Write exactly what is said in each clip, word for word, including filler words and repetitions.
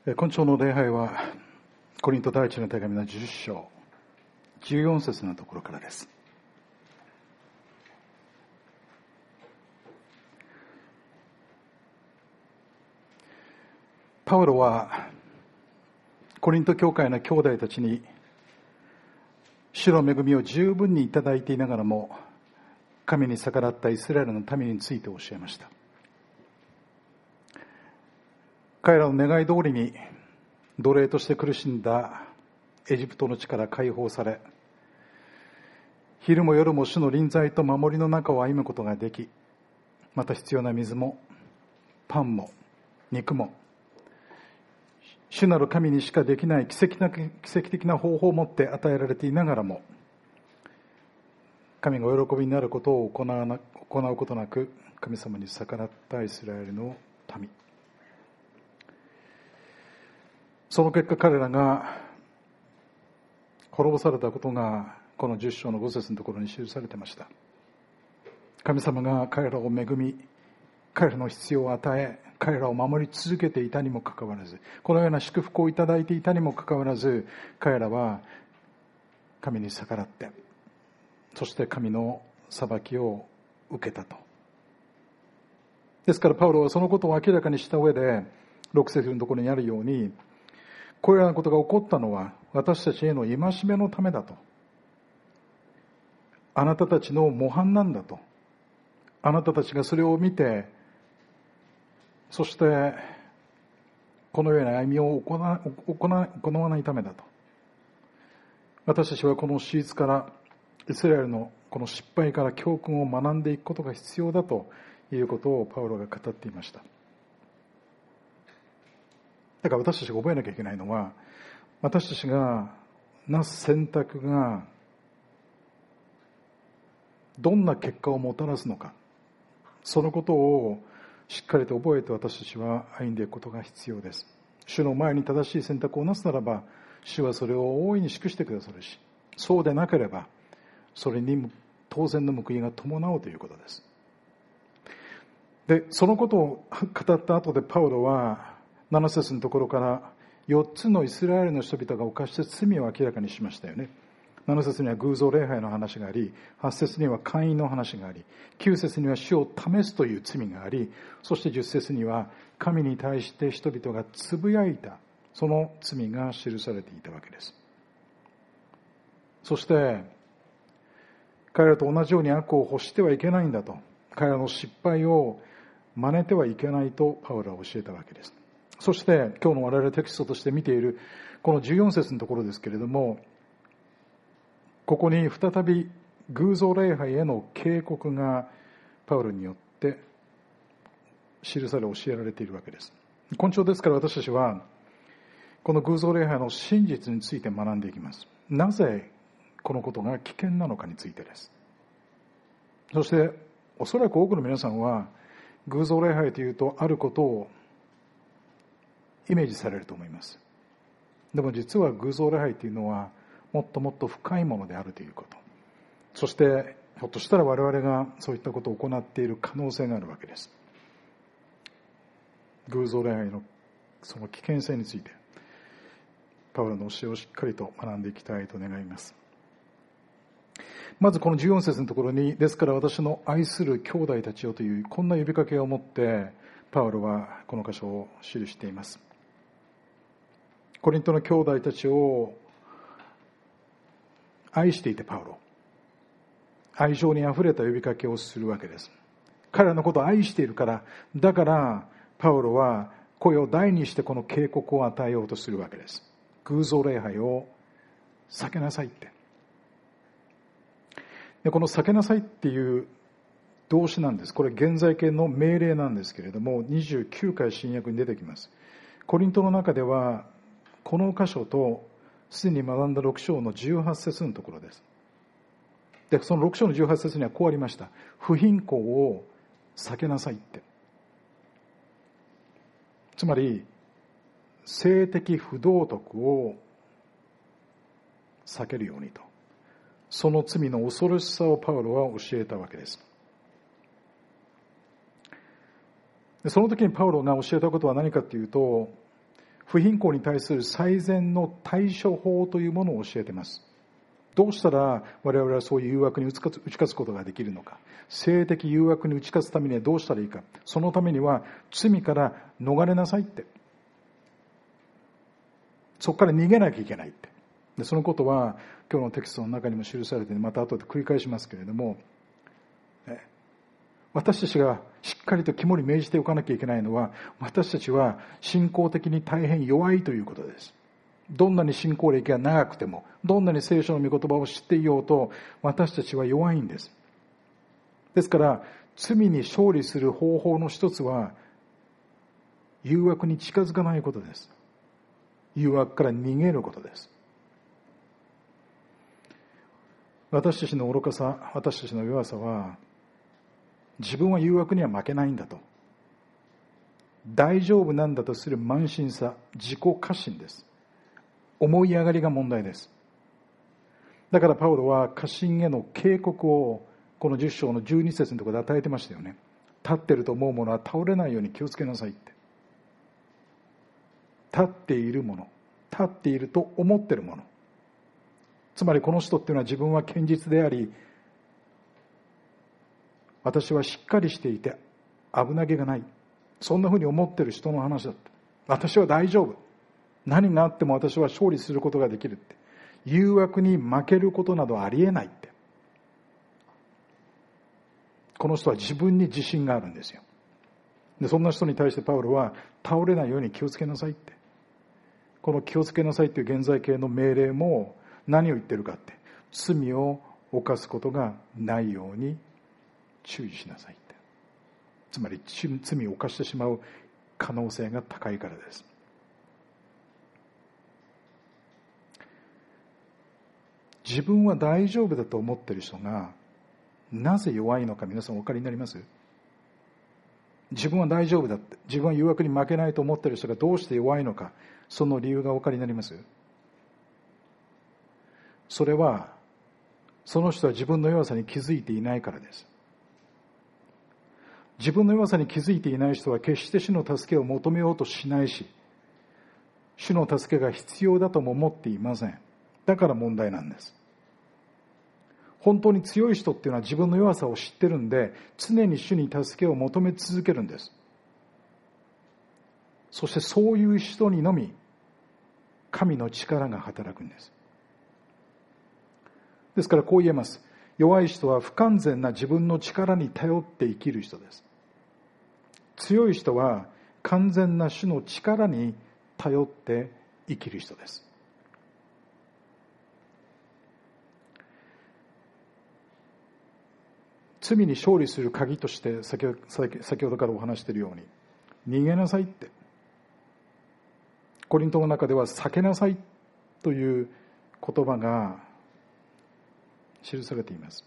今朝の礼拝はコリント第一の手紙のじゅっ章じゅうよん節のところからです。パウロはコリント教会の兄弟たちに主の恵みを十分にいただいていながらも神に逆らったイスラエルの民について教えました。彼らの願い通りに奴隷として苦しんだエジプトの地から解放され、昼も夜も主の臨在と守りの中を歩むことができ、また必要な水もパンも肉も主なる神にしかできない奇跡な奇跡的な方法を持って与えられていながらも、神がお喜びになることを行わな行うことなく神様に逆らったイスラエルの民。その結果彼らが滅ぼされたことがこのじゅっ章のご節のところに記されていました。神様が彼らを恵み、彼らの必要を与え、彼らを守り続けていたにもかかわらず、このような祝福をいただいていたにもかかわらず、彼らは神に逆らって、そして神の裁きを受けたと。ですからパウロはそのことを明らかにした上で、ろく節のところにあるように、これらのことが起こったのは私たちへの戒めのためだと。あなたたちの模範なんだと。あなたたちがそれを見て、そしてこのような歩みを行わ、行わ、行わないためだと。私たちはこの史実からイスラエルのこの失敗から教訓を学んでいくことが必要だということをパウロが語っていました。だから私たちが覚えなきゃいけないのは、私たちがなす選択がどんな結果をもたらすのか、そのことをしっかりと覚えて私たちは歩んでいくことが必要です。主の前に正しい選択をなすならば、主はそれを大いに祝してくださるし、そうでなければそれに当然の報いが伴うということです。で、そのことを語った後でパウロはなな節のところからよっつのイスラエルの人々が犯した罪を明らかにしましたよね。なな節には偶像礼拝の話があり、はち節には姦淫の話があり、きゅう節には主を試すという罪があり、そしてじゅっ節には神に対して人々がつぶやいたその罪が記されていたわけです。そして彼らと同じように悪を欲してはいけないんだと、彼らの失敗を真似てはいけないとパウロは教えたわけです。そして今日の我々テキストとして見ているこのじゅうよん節のところですけれども、ここに再び偶像礼拝への警告がパウロによって記され教えられているわけです。今朝ですから私たちはこの偶像礼拝の真実について学んでいきます。なぜこのことが危険なのかについてです。そしておそらく多くの皆さんは偶像礼拝というとあることをイメージされると思います。でも実は偶像礼拝というのはもっともっと深いものであるということ、そしてひょっとしたら我々がそういったことを行っている可能性があるわけです。偶像礼拝のその危険性についてパウロの教えをしっかりと学んでいきたいと願います。まずこのじゅうよん節のところに、ですから私の愛する兄弟たちよというこんな呼びかけを持ってパウロはこの箇所を記しています。コリントの兄弟たちを愛していてパウロ、愛情にあふれた呼びかけをするわけです。彼らのことを愛しているから、だからパウロは声を大にしてこの警告を与えようとするわけです。偶像礼拝を避けなさいって。でこの避けなさいっていう動詞なんです。これ現在形の命令なんですけれども、にじゅうきゅうかい新約に出てきます。コリントの中ではこの箇所とすでに学んだろく章のじゅうはち節のところです。でそのろく章のじゅうはち節にはこうありました。不貧困を避けなさいって。つまり性的不道徳を避けるようにと、その罪の恐ろしさをパウロは教えたわけです。その時にパウロが教えたことは何かというと、 不貧困に対する最善の対処法というものを教えています。どうしたら我々はそういう誘惑に打ち勝つことができるのか、性的誘惑に打ち勝つためにはどうしたらいいか、そのためには罪から逃れなさいって、そこから逃げなきゃいけないって。でそのことは今日のテキストの中にも記されて、また後で繰り返しますけれども、私たちがしっかりと肝に銘じておかなきゃいけないのは、私たちは信仰的に大変弱いということです。どんなに信仰歴が長くても、どんなに聖書の御言葉を知っていようと、私たちは弱いんです。ですから罪に勝利する方法の一つは、誘惑に近づかないことです。誘惑から逃げることです。私たちの愚かさ、私たちの弱さは、自分は誘惑には負けないんだと、大丈夫なんだとする慢心さ、自己過信です。思い上がりが問題です。だからパウロは過信への警告をこのじゅっ章のじゅうに節のところで与えてましたよね。立ってると思うものは倒れないように気をつけなさいって。立っているもの、立っていると思っているもの、つまりこの人っていうのは自分は堅実であり、私はしっかりしていて危なげがない、そんなふうに思っている人の話だった。私は大丈夫、何があっても私は勝利することができるって、誘惑に負けることなどありえないって。この人は自分に自信があるんですよ。でそんな人に対してパウロは倒れないように気をつけなさいって、この気をつけなさいっていう現在形の命令も何を言ってるかって、罪を犯すことがないように注意しなさいって。つまり罪を犯してしまう可能性が高いからです。自分は大丈夫だと思っている人がなぜ弱いのか、皆さんお分かりになります？自分は大丈夫だって、自分は誘惑に負けないと思っている人がどうして弱いのか、その理由がお分かりになります？それはその人は自分の弱さに気づいていないからです。自分の弱さに気づいていない人は決して主の助けを求めようとしないし、主の助けが必要だとも思っていません。だから問題なんです。本当に強い人っていうのは自分の弱さを知ってるんで、常に主に助けを求め続けるんです。そしてそういう人にのみ神の力が働くんです。ですからこう言えます。弱い人は不完全な自分の力に頼って生きる人です。強い人は完全な主の力に頼って生きる人です。罪に勝利する鍵として先ほど、先ほどからお話しているように、逃げなさいって、コリントの中では避けなさいという言葉が記されています。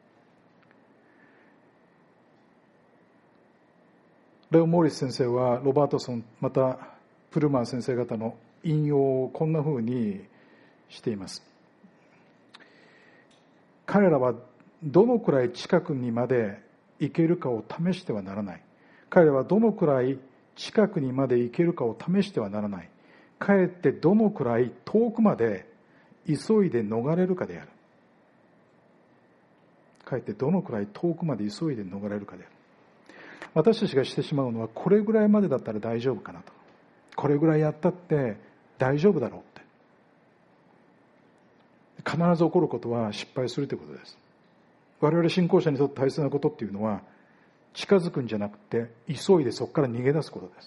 レオ・モーリス先生はロバートソン、またプルマー先生方の引用をこんなふうにしています。彼らはどのくらい近くにまで行けるかを試してはならない。彼らはどのくらい近くにまで行けるかを試してはならない。かえってどのくらい遠くまで急いで逃れるかである。かえってどのくらい遠くまで急いで逃れるかである。私たちがしてしまうのは、これぐらいまでだったら大丈夫かなと、これぐらいやったって大丈夫だろうって、必ず起こることは失敗するということです。我々信仰者にとって大切なことっていうのは、近づくんじゃなくて急いでそこから逃げ出すことです。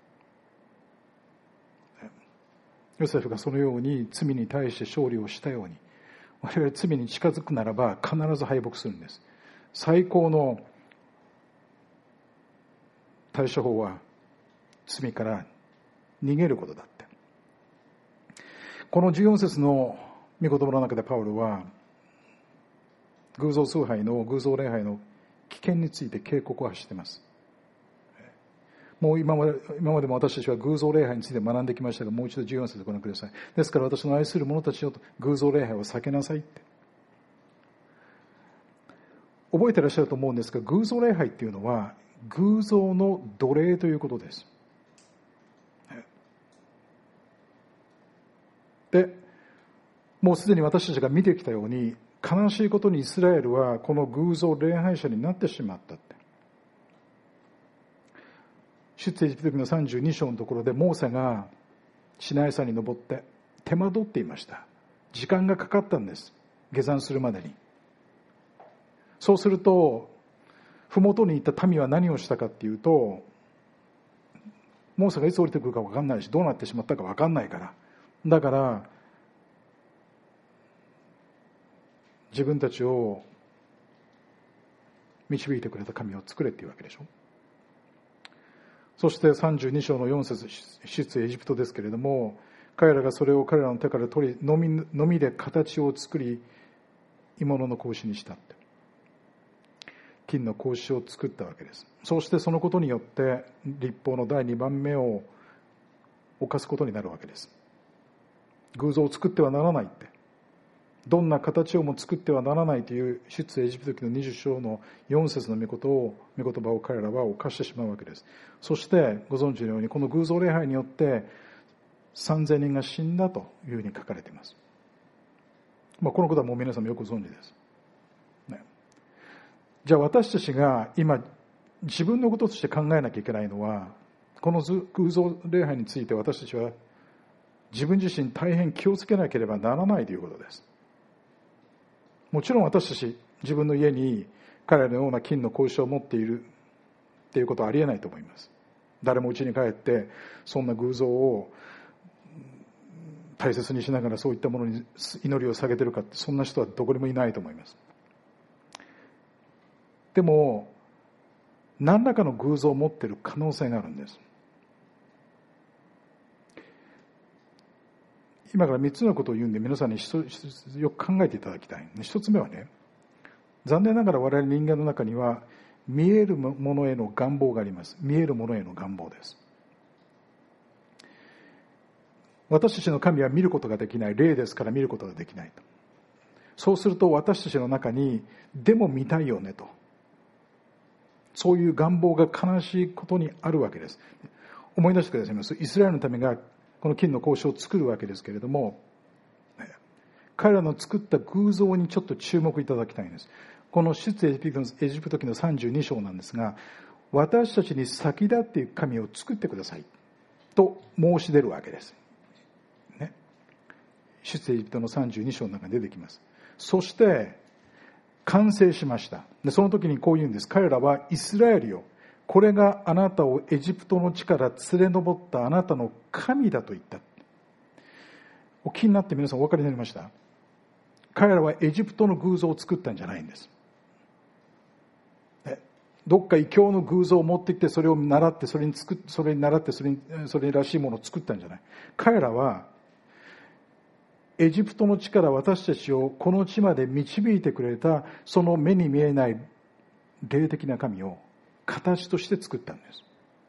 ヨセフがそのように罪に対して勝利をしたように、我々罪に近づくならば必ず敗北するんです。最高の対処法は罪から逃げることだって。このじゅうよん節の御言葉の中でパウロは偶像崇拝の偶像礼拝の危険について警告を発しています。もう今まで今までも私たちは偶像礼拝について学んできましたが、もう一度じゅうよん節ご覧ください。ですから私の愛する者たちよと、偶像礼拝を避けなさいって。覚えていらっしゃると思うんですが、偶像礼拝っていうのは偶像の奴隷ということです。 で、もうすでに私たちが見てきたように、悲しいことにイスラエルはこの偶像礼拝者になってしまったって。出エジプト記のさんじゅうに章のところで、モーセがシナイ山に登って手間取っていました。時間がかかったんです、下山するまでに。そうすると麓に行った民は何をしたかっていうと、モーセがいつ降りてくるか分かんないし、どうなってしまったか分かんないから、だから自分たちを導いてくれた神を作れっていうわけでしょ。そしてさんじゅうに章のよん節、出エジプトですけれども、彼らがそれを彼らの手から取り、のみ、のみで形を作り、鋳物の格子にしたって。金の格子を作ったわけです。そしてそのことによって律法の第二番目を犯すことになるわけです。偶像を作ってはならないって、どんな形をも作ってはならないという出エジプト記のにじゅう章のよん節の御言を御言葉を彼らは犯してしまうわけです。そしてご存知のように、この偶像礼拝によってさんぜんにんが死んだというふうに書かれています。まあ、このことはもう皆さんもよくご存知です、ね。じゃあ私たちが今自分のこととして考えなきゃいけないのは、この偶像礼拝について私たちは自分自身大変気をつけなければならないということです。もちろん私たち自分の家に彼らのような金の格子を持っているっていうことはありえないと思います。誰も家に帰ってそんな偶像を大切にしながらそういったものに祈りを下げてるかって、そんな人はどこにもいないと思います。でも何らかの偶像を持っている可能性があるんです。今からみっつのことを言うんで、皆さんによく考えていただきたい。一つ目はね、残念ながら我々人間の中には見えるものへの願望があります。見えるものへの願望です。私たちの神は見ることができない、霊ですから見ることができないと。そうすると私たちの中にでも見たいよねと、そういう願望が悲しいことにあるわけです。思い出してくださいます。イスラエルのためがこの金の格子を作るわけですけれども、彼らの作った偶像にちょっと注目いただきたいんです。この出エジプト記のさんじゅうに章なんですが、私たちに先立っていく神を作ってくださいと申し出るわけです、ね、出エジプトのさんじゅうに章の中に出てきます。そして完成しました。でその時にこう言うんです。彼らはイスラエルよ、これがあなたをエジプトの地から連れ上ったあなたの神だと言った。お気になって皆さんお分かりになりました？彼らはエジプトの偶像を作ったんじゃないんです。どっか異教の偶像を持ってきて、それを習ってそれに作っそれに習ってそれにそれらしいものを作ったんじゃない。彼らはエジプトの地から私たちをこの地まで導いてくれた、その目に見えない霊的な神を形として作ったんです。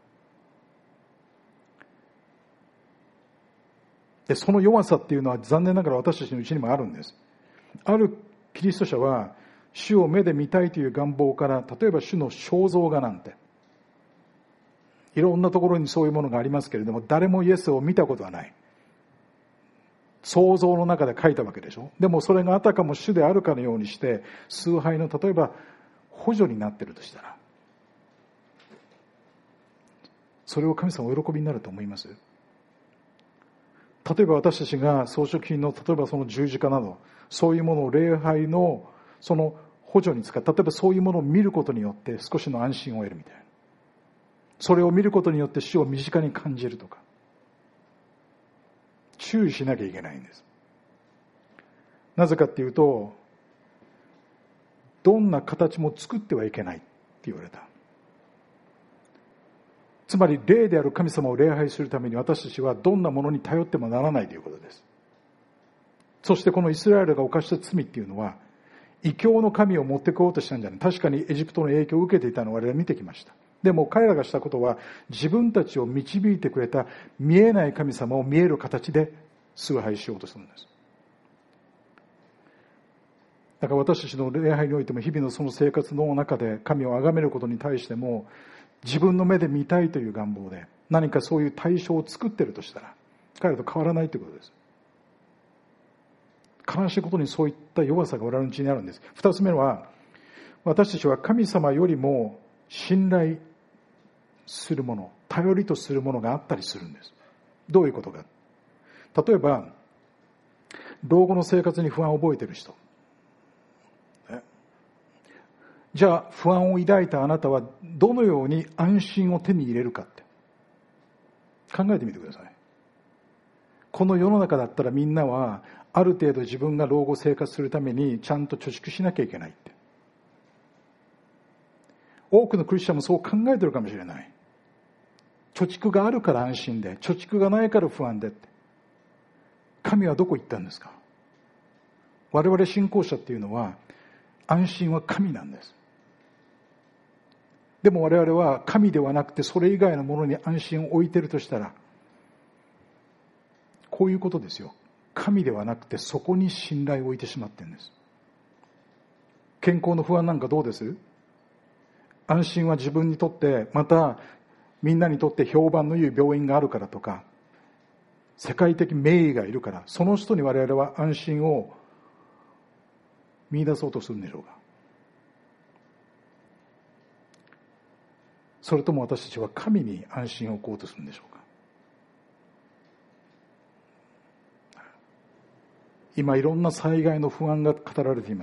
でその弱さっていうのは残念ながら私たちのうちにもあるんです。あるキリスト者は主を目で見たいという願望から、例えば主の肖像画なんて、いろんなところにそういうものがありますけれども、誰もイエスを見たことはない。想像の中で書いたわけでしょ。でもそれがあたかも主であるかのようにして崇拝の例えば補助になっているとしたら、それを神様お喜びになると思います？例えば私たちが装飾品の例えばその十字架など、そういうものを礼拝のその補助に使う。例えばそういうものを見ることによって少しの安心を得るみたいな。それを見ることによって主を身近に感じるとか。注意しなきゃいけないんです。なぜかっていうと、どんな形も作ってはいけないって言われた。つまり霊である神様を礼拝するために私たちはどんなものに頼ってもならないということです。そしてこのイスラエルが犯した罪っていうのは、異教の神を持ってこようとしたんじゃない。確かにエジプトの影響を受けていたのを我々は見てきました。でも彼らがしたことは、自分たちを導いてくれた見えない神様を見える形で崇拝しようとするんです。だから私たちの礼拝においても、日々のその生活の中で神を崇めることに対しても、自分の目で見たいという願望で何かそういう対象を作っているとしたら、彼らと変わらないということです。 悲しいことにそういった弱さが我々のうちにあるんです。二つ目は、私たちは神様よりも信頼するもの、頼りとするものがあったりするんです。どういうことか。例えば、老後の生活に不安を覚えている人。じゃあ、不安を抱いたあなたはどのように安心を手に入れるかって考えてみてください。この世の中だったらみんなはある程度自分が老後生活するためにちゃんと貯蓄しなきゃいけないって。多くのクリスチャンもそう考えてるかもしれない。貯蓄があるから安心で、貯蓄がないから不安でって。神はどこ行ったんですか？我々信仰者っていうのは安心は神なんです。でも我々は神ではなくてそれ以外のものに安心を置いているとしたら、こういうことですよ。神ではなくてそこに信頼を置いてしまっているんです。健康の不安なんかどうです？安心は自分にとって、またみんなにとって評判のいい病院があるからとか、世界的名医がいるから、その人に我々は安心を見出そうとするんでしょうか。それとも私たちは神に安心を置こうとするんでしょうか。今いろんな災害の不安が語られています。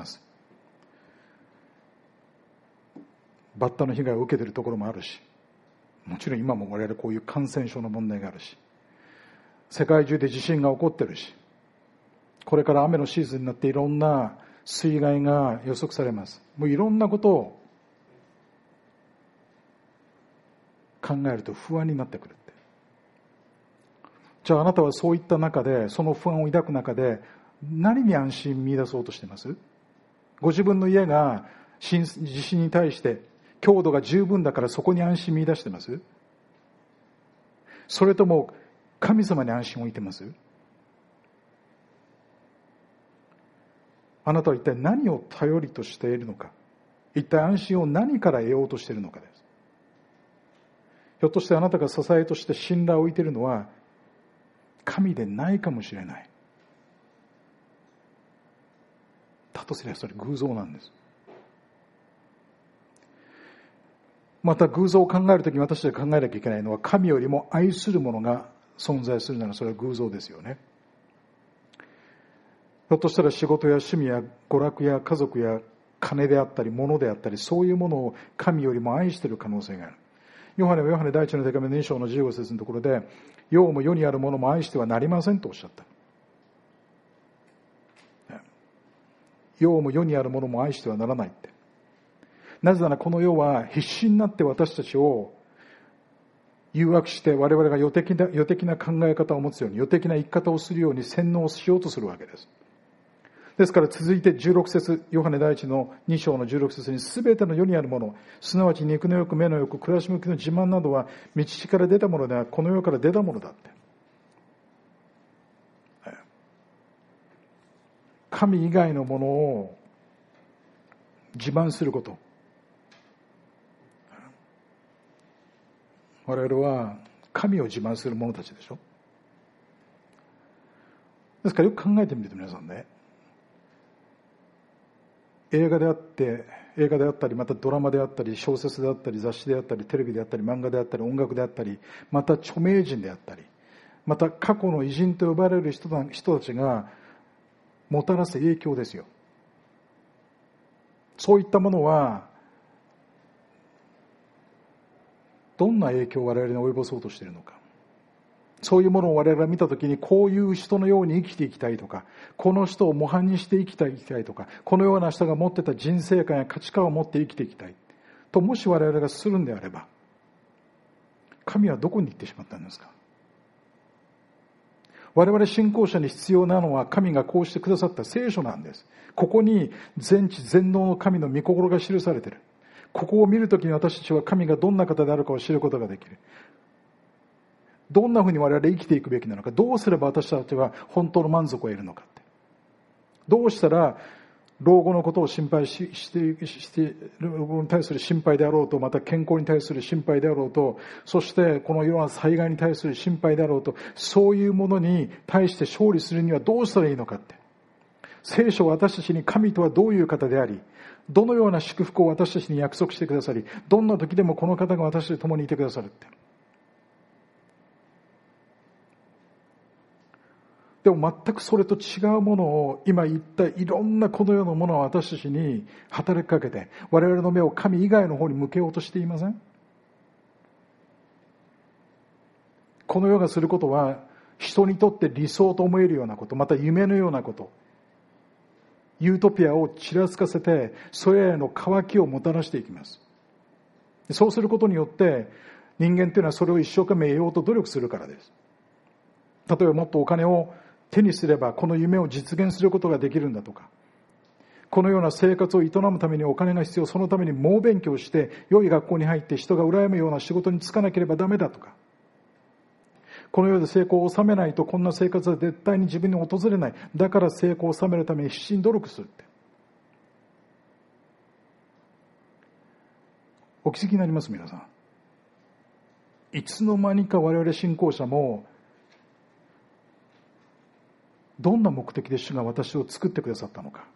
バッタの被害を受けているところもあるし、もちろん今も我々こういう感染症の問題があるし、世界中で地震が起こっているし、これから雨のシーズンになっていろんな水害が予測されます。もういろんなことを考えると不安になってくるって。じゃああなたはそういった中で、その不安を抱く中で何に安心見出そうとしています？ご自分の家が地震に対して強度が十分だからそこに安心見出してます？それとも神様に安心を置いてます？あなたは一体何を頼りとしているのか、一体安心を何から得ようとしているのかです。ひょっとしてあなたが支えとして信頼を置いているのは神でないかもしれない。だとすればそれ偶像なんです。また偶像を考えるときに私たちが考えなきゃいけないのは、神よりも愛するものが存在するならそれは偶像ですよね。ひょっとしたら仕事や趣味や娯楽や家族や金であったり物であったり、そういうものを神よりも愛している可能性がある。ヨハネはヨハネ第一の手紙のに章のじゅうご節のところで、世も世にあるものも愛してはなりませんとおっしゃった。世も世にあるものも愛してはならないって。なぜならこの世は必死になって私たちを誘惑して、我々が予的な、予的な考え方を持つように、予的な生き方をするように洗脳しようとするわけです。ですから続いてじゅうろく節、ヨハネ第一のに章のじゅうろく節に、すべての世にあるもの、すなわち肉の欲、目の欲、暮らし向きの自慢などは道から出たものではこの世から出たものだって。神以外のものを自慢すること。我々は神を自慢する者たちでしょ。ですからよく考えてみて皆さんね、映画であって映画であったり、またドラマであったり、小説であったり、雑誌であったり、テレビであったり、漫画であったり、音楽であったり、また著名人であったり、また過去の偉人と呼ばれる人たちがもたらす影響ですよ。そういったものはどんな影響を我々に及ぼそうとしているのか。そういうものを我々が見たときに、こういう人のように生きていきたいとか、この人を模範にして生きていきたいとか、このような人が持ってた人生観や価値観を持って生きていきたいと、もし我々がするんであれば、神はどこに行ってしまったんですか？我々信仰者に必要なのは、神がこうしてくださった聖書なんです。ここに全知全能の神の御心が記されている。ここを見るときに私たちは神がどんな方であるかを知ることができる。どんなふうに我々生きていくべきなのか、どうすれば私たちは本当の満足を得るのかって、どうしたら老後のことを心配ししてして老後に対する心配であろうと、また健康に対する心配であろうと、そしてこのいろんな災害に対する心配であろうと、そういうものに対して勝利するにはどうしたらいいのかって、 聖書は私たちに神とはどういう方であり、どのような祝福を私たちに約束してくださり、どんな時でもこの方が私たちと共にいてくださるって。でも全くそれと違うものを今言ったいろんなこの世のものを私たちに働きかけて、我々の目を神以外の方に向けようとしていません？この世がすることは人にとって理想と思えるようなこと、また夢のようなこと、ユートピアをちらつかせてそれらの渇きをもたらしていきます。そうすることによって人間というのはそれを一生懸命得ようと努力するからです。例えばもっとお金を手にすればこの夢を実現することができるんだとか、このような生活を営むためにお金が必要、そのために猛勉強して良い学校に入って人が羨むような仕事に就かなければダメだとか、この世で成功を収めないとこんな生活は絶対に自分に訪れない、だから成功を収めるために必死に努力するって。お気づきになります？皆さん、いつの間にか我々信仰者もどんな目的で主が私を作ってくださったのか、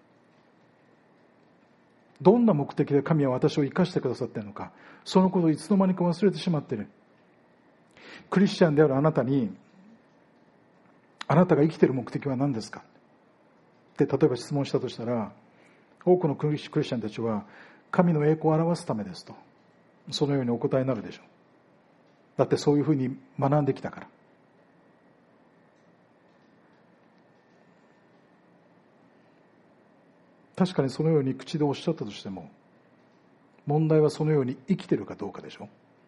どんな目的で神は私を生かしてくださっているのか、そのことをいつの間にか忘れてしまっている。クリスチャンであるあなたに、あなたが生きている目的は何ですかって例えば質問したとしたら、多くのクリスチャンたちは神の栄光を表すためですと、そのようにお答えになるでしょう。だってそういうふうに学んできたから。確かにそのように口でおっしゃったとしても、問題はそのように生きているかどうかでしょう。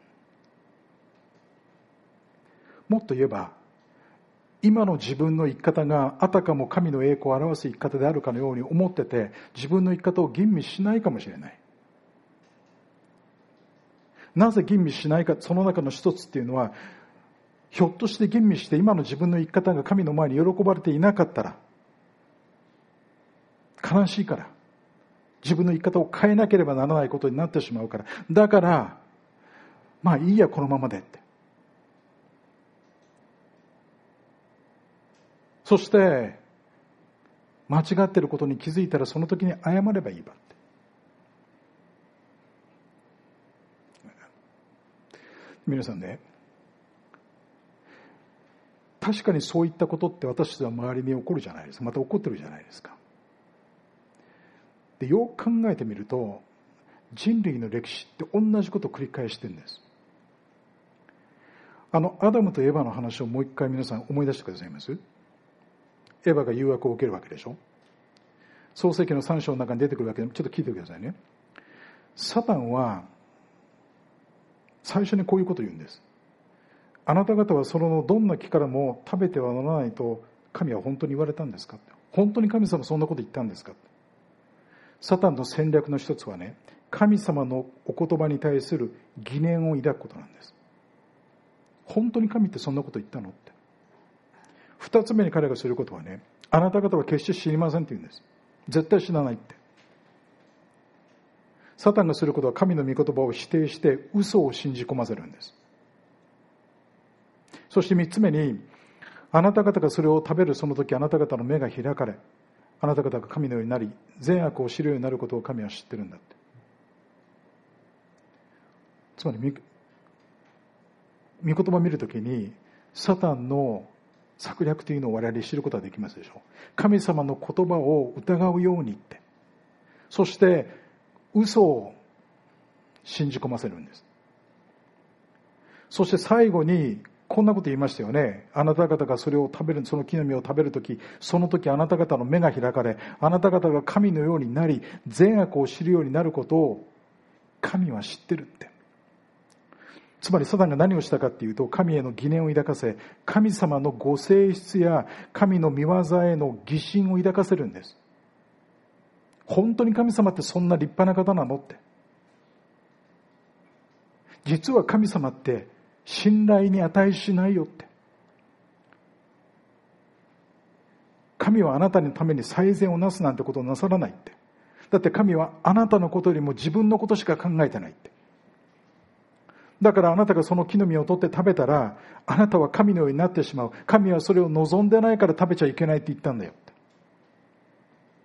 もっと言えば、今の自分の生き方があたかも神の栄光を表す生き方であるかのように思ってて、自分の生き方を吟味しないかもしれない。なぜ吟味しないか、その中の一つっていうのは、ひょっとして吟味して今の自分の生き方が神の前に喜ばれていなかったら、悲しいから、自分の生き方を変えなければならないことになってしまうから、だからまあいいやこのままでって。そして間違っていることに気づいたらその時に謝ればいいばって。皆さんね、確かにそういったことって私たちは周りに起こるじゃないですか。また起こってるじゃないですか。でよく考えてみると、人類の歴史って同じことを繰り返してるんです。あのアダムとエヴァの話をもう一回皆さん思い出してくださいます？エヴァが誘惑を受けるわけでしょ。創世記のさん章の中に出てくるわけで、ちょっと聞いてくださいね。サタンは最初にこういうことを言うんです。あなた方はそのどんな木からも食べてはならないと神は本当に言われたんですか？本当に神様そんなこと言ったんですか？サタンの戦略の一つはね、神様のお言葉に対する疑念を抱くことなんです。本当に神ってそんなこと言ったのって。二つ目に彼がすることはね、あなた方は決して知りませんって言うんです。絶対知らないって。サタンがすることは神の御言葉を否定して嘘を信じ込ませるんです。そして三つ目に、あなた方がそれを食べるその時、あなた方の目が開かれ、あなた方が神のようになり、善悪を知るようになることを神は知ってるんだって。つまり御言葉を見るときにサタンの策略というのを我々知ることができますでしょう。神様の言葉を疑うようにって、そして嘘を信じ込ませるんです。そして最後にこんなこと言いましたよね。あなた方がそれを食べる、その木の実を食べるとき、その時あなた方の目が開かれ、あなた方が神のようになり、善悪を知るようになることを神は知ってるって。つまりサタンが何をしたかっていうと、神への疑念を抱かせ、神様のご性質や神の御業への疑心を抱かせるんです。本当に神様ってそんな立派な方なのって。実は神様って信頼に値しないよって。神はあなたのために最善をなすなんてことをなさらないって。だって神はあなたのことよりも自分のことしか考えてないって。だからあなたがその木の実を取って食べたら、あなたは神のようになってしまう。神はそれを望んでないから食べちゃいけないって言ったんだよって。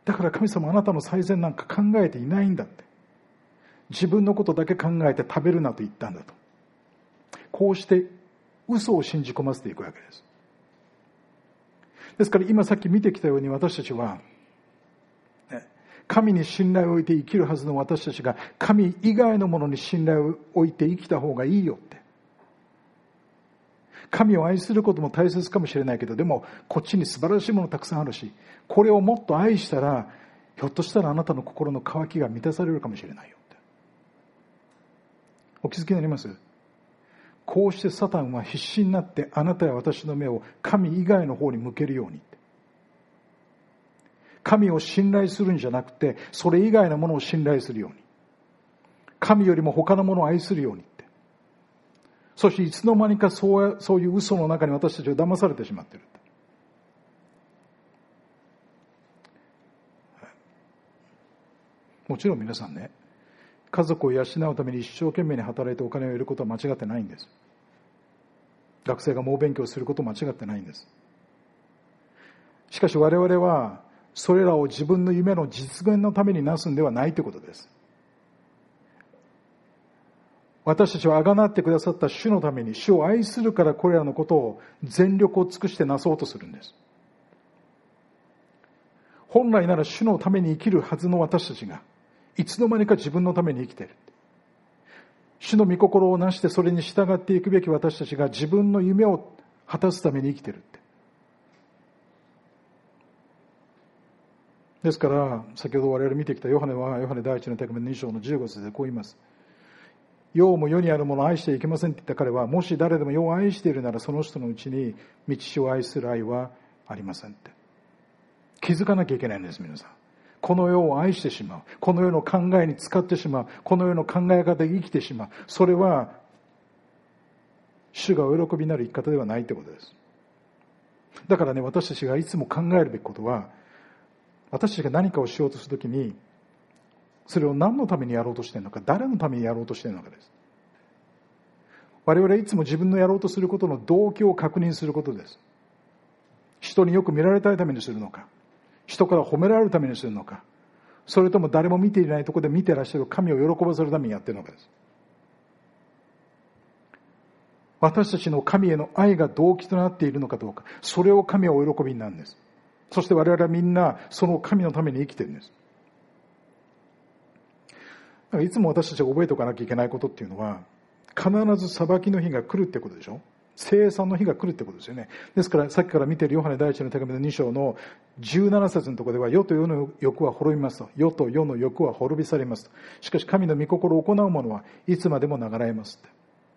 だから神様あなたの最善なんか考えていないんだって。自分のことだけ考えて食べるなと言ったんだと。こうして嘘を信じ込ませていくわけです。ですから今さっき見てきたように、私たちは神に信頼を置いて生きるはずの私たちが神以外のものに信頼を置いて生きた方がいいよって。神を愛することも大切かもしれないけど、でもこっちに素晴らしいものたくさんあるし、これをもっと愛したらひょっとしたらあなたの心の渇きが満たされるかもしれないよって。お気づきになります？こうしてサタンは必死になってあなたや私の目を神以外の方に向けるように。神を信頼するんじゃなくて、それ以外のものを信頼するように。神よりも他のものを愛するようにって。そしていつの間にかそう、そういう嘘の中に私たちは騙されてしまっている。もちろん皆さんね、家族を養うために一生懸命に働いてお金を得ることは間違ってないんです。学生が猛勉強することは間違ってないんです。しかし我々はそれらを自分の夢の実現のためになすんではないということです。私たちはあがなってくださった主のために、主を愛するからこれらのことを全力を尽くしてなそうとするんです。本来なら主のために生きるはずの私たちが、いつの間にか自分のために生きている。主の御心をなしてそれに従っていくべき私たちが自分の夢を果たすために生きているって。ですから先ほど我々見てきたヨハネはヨハネ第一の手紙のに章のじゅうご節でこう言います。世も世にあるものを愛してはいけませんって言った彼は、もし誰でも世を愛しているならその人のうちに道師を愛する愛はありませんって。気づかなきゃいけないんです。皆さん、この世を愛してしまう、この世の考えに使ってしまう、この世の考え方で生きてしまう、それは主がお喜びになる生き方ではないということです。だからね、私たちがいつも考えるべきことは、私たちが何かをしようとするときに、それを何のためにやろうとしているのか、誰のためにやろうとしているのかです。我々はいつも自分のやろうとすることの動機を確認することです。人によく見られたいためにするのか、人から褒められるためにするのか、それとも誰も見ていないところで見ていらっしゃる神を喜ばせるためにやっているのかです。私たちの神への愛が動機となっているのかどうか、それを神はお喜びになるんです。そして我々はみんなその神のために生きているんです。だからいつも私たちが覚えておかなきゃいけないことっていうのは、必ず裁きの日が来るってことでしょ。清算の日が来るってことですよね。ですからさっきから見ているヨハネ第一の手紙のに章のじゅうなな節のところでは、世と世の欲は滅びますと、世と世の欲は滅び去りますと、しかし神の御心を行う者はいつまでも流れますって。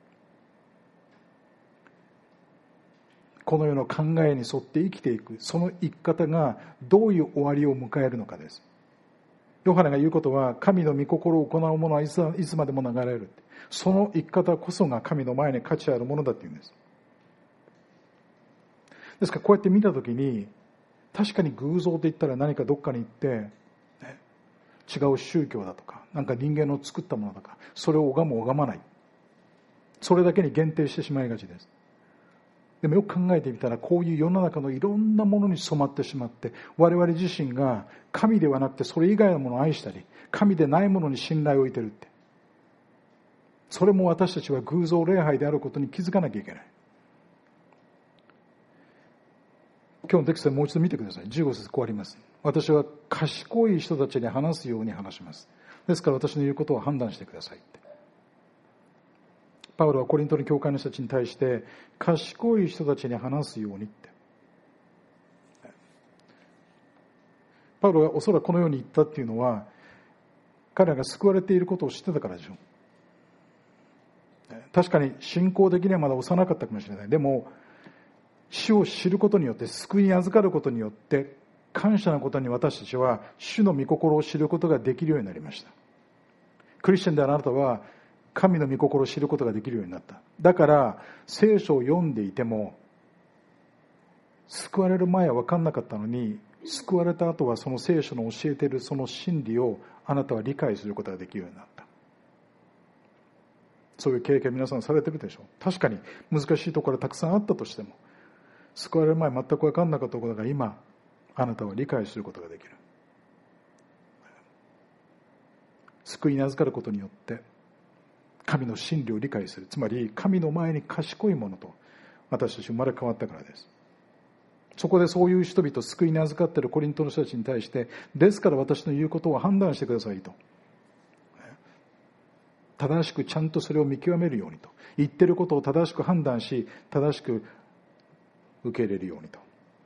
この世の考えに沿って生きていく、その生き方がどういう終わりを迎えるのかです。ヨハネが言うことは、神の御心を行う者はいつまでも流れる。その生き方こそが神の前に価値あるものだっていうんです。ですからこうやって見たときに、確かに偶像と言ったら何かどっかに行って、ね、違う宗教だとか、なんか人間の作ったものとか、それを拝む拝まない。それだけに限定してしまいがちです。でもよく考えてみたら、こういう世の中のいろんなものに染まってしまって、我々自身が神ではなくてそれ以外のものを愛したり、神でないものに信頼を置いてるって。それも私たちは偶像礼拝であることに気づかなきゃいけない。今日のテキストでもう一度見てください。じゅうご節こうあります。私は賢い人たちに話すように話します。ですから私の言うことを判断してくださいって。パウロはコリントの教会の人たちに対して、賢い人たちに話すようにって。パウロがおそらくこのように言ったっていうのは、彼らが救われていることを知ってたからでしょう。確かに信仰的にはまだ幼かったかもしれない。でも主を知ることによって、救いに預かることによって、感謝のことに私たちは主の御心を知ることができるようになりました。クリスチャンであるあなたは神の御心を知ることができるようになった。だから聖書を読んでいても、救われる前は分かんなかったのに、救われた後はその聖書の教えているその真理をあなたは理解することができるようになった。そういう経験皆さんされてるでしょう。確かに難しいところがたくさんあったとしても、救われる前全く分かんなかったことが今あなたは理解することができる。 救いに預かることによって神の真理を理解する、つまり神の前に賢いものと私たち生まれ変わったからです。そこでそういう人々、救いに預かっているコリントの人たちに対して、ですから私の言うことを判断してくださいと、正しくちゃんとそれを見極めるようにと、言っていることを正しく判断し正しく受け入れるようにと。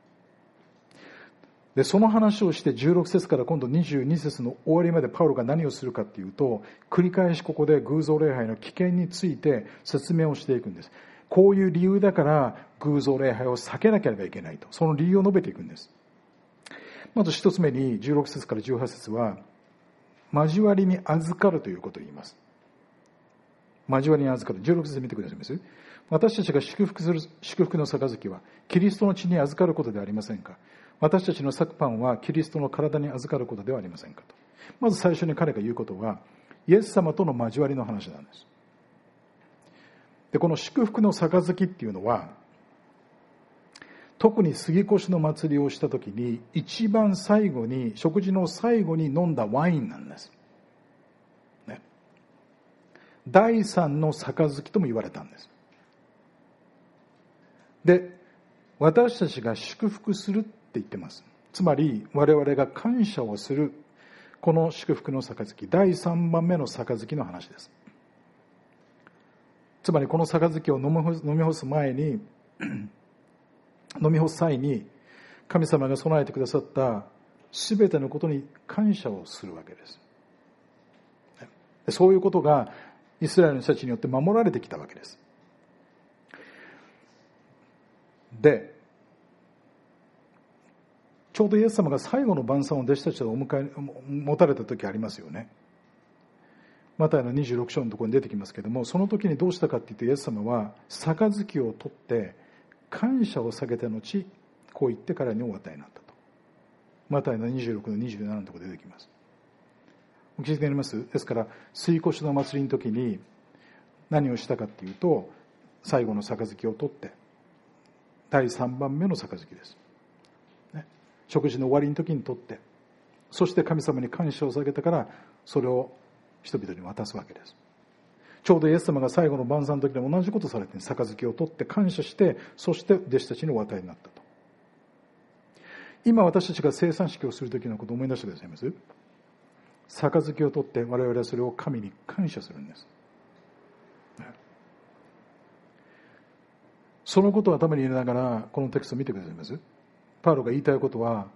でその話をしてじゅうろく節から今度にじゅうに節の終わりまでパウロが何をするかっていうと、繰り返しここで偶像礼拝の危険について説明をしていくんです。こういう理由だから偶像礼拝を避けなければいけないと、その理由を述べていくんです。まず一つ目にじゅうろく節からじゅうはち節は交わりに預かるということを言います。交わりに預かる。じゅうろく節見てくださいます。私たちが祝福する祝福の杯はキリストの血に預かることではありませんか。私たちの裂くパンはキリストの体に預かることではありませんかと。まず最初に彼が言うことはイエス様との交わりの話なんです。でこの祝福の杯っていうのは、特に杉越の祭りをした時に一番最後に、食事の最後に飲んだワインなんです、ね、第三の杯とも言われたんです。で私たちが祝福するって言ってます。つまり我々が感謝をするこの祝福の杯、第三番目の杯の話です。つまりこの杯を飲み干す前に飲み干す際に神様が備えてくださったすべてのことに感謝をするわけです。そういうことがイスラエルの人たちによって守られてきたわけです。でちょうどイエス様が最後の晩餐を弟子たちとお迎え持たれた時ありますよね。マタイのにじゅうろく章のところに出てきますけれども、その時にどうしたかって言ってイエス様は杯を取って感謝を下げた後、こう言って彼にお与えになったと。マタイのにじゅうろくのにじゅうななのところで出てきます。お気づきになります？ですから杉越の祭りの時に何をしたかっていうと、最後の杯を取ってだいさんばんめの杯です、ね、食事の終わりの時に取って、そして神様に感謝を下げたからそれを人々に渡すわけです。ちょうどイエス様が最後の晩餐の時でも同じことされて、杯を取って感謝して、そして弟子たちにお与えになったと。今私たちが聖餐式をする時のことを思い出してくださいます？杯を取って我々はそれを神に感謝するんです。そのことを頭に入れながらこのテクストを見てくださいます？パウロが言いたいことは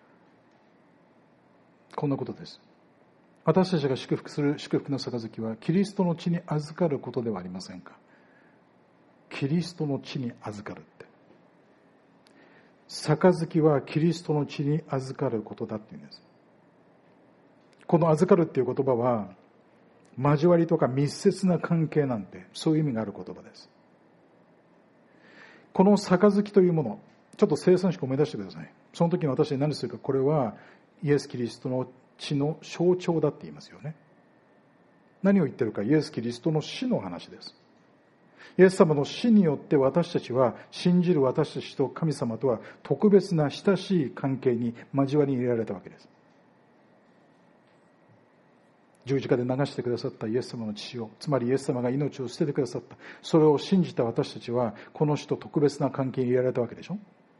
こんなことです。私たちが祝福する祝福の杯はキリストの血に預かることではありませんか。キリストの血に預かるって、杯はキリストの血に預かることだっていうんです。この預かるっていう言葉は交わりとか密接な関係なんて、そういう意味がある言葉です。この杯というもの、ちょっと聖餐式を思い出してください。その時に私は何するか、これはイエス・キリストの血の象徴だって言いますよね。何を言ってるか、イエス・キリストの死の話です。イエス様の死によって私たちは、信じる私たちと神様とは特別な親しい関係に交わりに入れられたわけです。十字架で流してくださったイエス様の血を、つまりイエス様が命を捨ててくださった、それを信じた私たちはこの死と特別な関係に入れられたわけでしょ。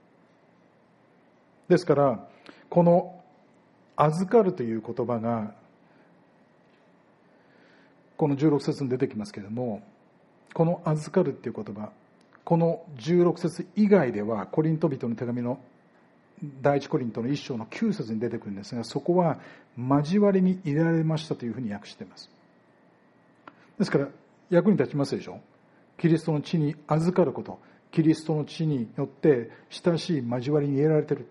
ですからこの預かるという言葉がこのじゅうろく節に出てきますけれども、この預かるという言葉、このじゅうろく節以外ではコリント人の手紙の第一コリントの一章のきゅう節に出てくるんですが、そこは交わりに入れられましたというふうに訳しています。ですから役に立ちますでしょ。キリストの血に預かること、キリストの血によって親しい交わりに入れられている。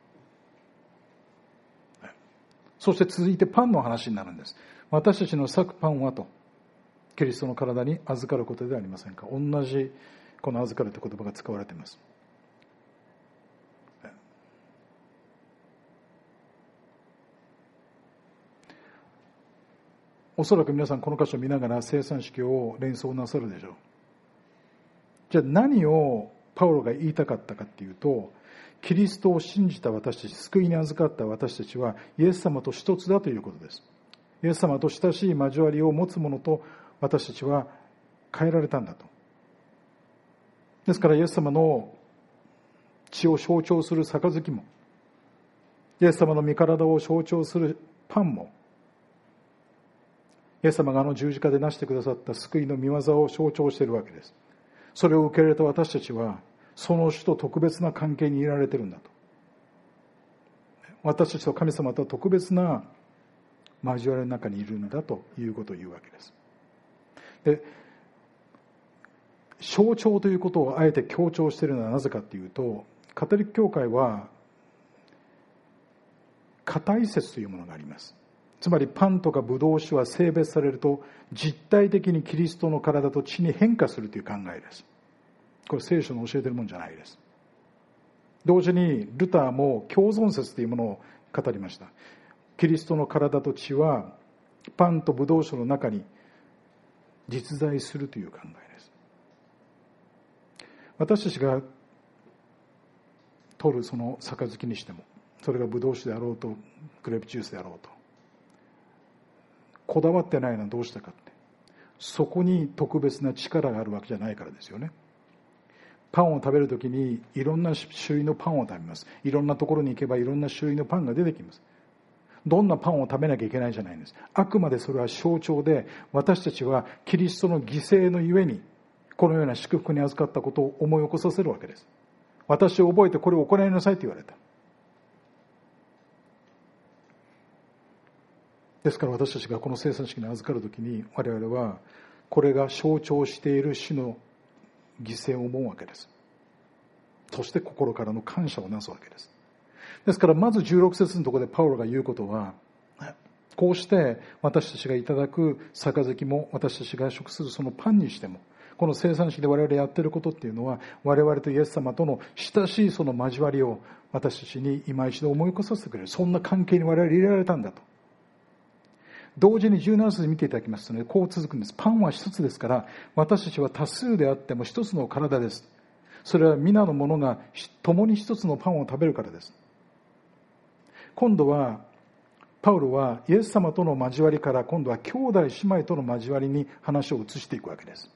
そして続いてパンの話になるんです。私たちの裂くパンはと、キリストの体に預かることではありませんか。同じこの預かるという言葉が使われています。おそらく皆さんこの箇所を見ながら聖餐式を連想なさるでしょう。じゃあ何をパウロが言いたかったかっていうと、キリストを信じた私たち、救いに預かった私たちはイエス様と一つだということです。 イエス様と親しい交わりを持つ者と私たちは変えられたんだと。ですからイエス様の血を象徴する杯も、イエス様の御体を象徴するパンも、イエス様があの十字架で成してくださった救いの御業を象徴しているわけです。それを受け入れた私たちはその主と特別な関係にいられているんだと。私たちと神様とは特別な交わりの中にいるんだということを言うわけです。で、象徴ということをあえて強調しているのはなぜかというと、カトリック教会は固い説というものがあります。つまりパンとかブドウ酒は性別されると実体的にキリストの体と血に変化するという考えです。これ聖書の教えているものじゃないです。同時にルターも共存説というものを語りました。キリストの体と血はパンとブドウ酒の中に実在するという考えです。私たちが取るその杯にしても、それがブドウ酒であろうとグレープジュースであろうと、こだわってないのはどうしたかって、そこに特別な力があるわけじゃないからですよね。パンを食べるときにいろんな種類のパンを食べます。いろんなところに行けばいろんな種類のパンが出てきます。どんなパンを食べなきゃいけないじゃないんです。あくまでそれは象徴で、私たちはキリストの犠牲のゆえにこのような祝福に預かったことを思い起こさせるわけです。私を覚えてこれを行いなさいと言われた。ですから私たちがこの聖餐式に預かるときに、我々はこれが象徴している主の犠牲を思うわけです。そして心からの感謝をなすわけです。ですからまずじゅうろく節のところでパウロが言うことは、こうして私たちがいただく杯も、私たちが食するそのパンにしても、この聖餐式で我々やっていることっていうのは、我々とイエス様との親しいその交わりを私たちに今一度思い起こさせてくれる、そんな関係に我々入れられたんだと。同時にじゅうなな節見ていただきますとね、こう続くんです。パンは一つですから、私たちは多数であっても一つの体です。それは皆の者が共に一つのパンを食べるからです。今度はパウロはイエス様との交わりから、今度は兄弟姉妹との交わりに話を移していくわけです。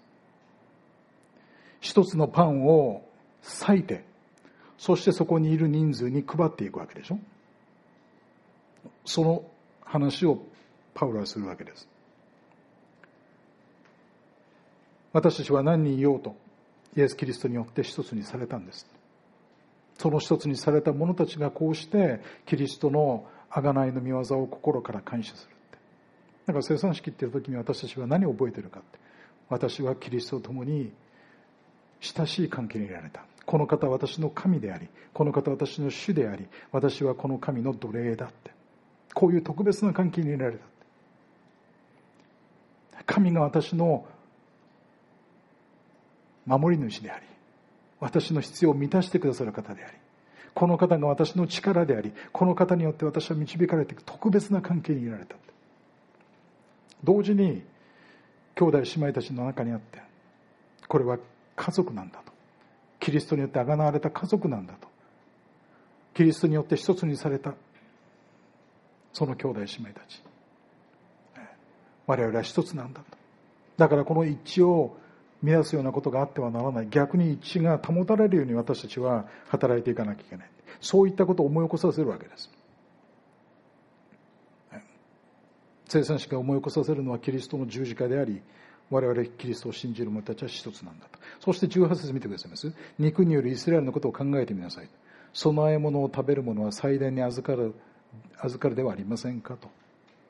一つのパンを裂いて、そしてそこにいる人数に配っていくわけでしょ。その話をパウロはするわけです。私たちは何人いようとイエス・キリストによって一つにされたんです。その一つにされた者たちがこうしてキリストの贖いの御業を心から感謝するって。だから聖餐式っていう時に私たちは何を覚えているかって、私はキリストと共に親しい関係にいられた。この方は私の神であり、この方は私の主であり、私はこの神の奴隷だって、こういう特別な関係にいられた。神が私の守り主であり、私の必要を満たしてくださる方であり、この方が私の力であり、この方によって私は導かれていく特別な関係にいられた。同時に兄弟姉妹たちの中にあって、これは家族なんだと、キリストによって贖われた家族なんだと、キリストによって一つにされたその兄弟姉妹たち、我々は一つなんだと。だからこの一致を乱すようなことがあってはならない。逆に一致が保たれるように私たちは働いていかなきゃいけない。そういったことを思い起こさせるわけです。聖餐式が思い起こさせるのはキリストの十字架であり、我々キリストを信じる者たちは一つなんだと。そしてじゅうはち節見てくださいます。肉によるイスラエルのことを考えてみなさい。供え物を食べる者は祭殿に預かる預かるではありませんかと。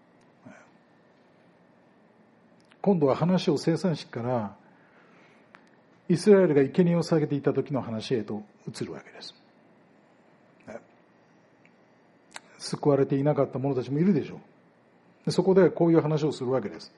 今度は話を聖餐式からイスラエルが生贄を捧げていた時の話へと移るわけです。救われていなかった者たちもいるでしょう。そこでこういう話をするわけです。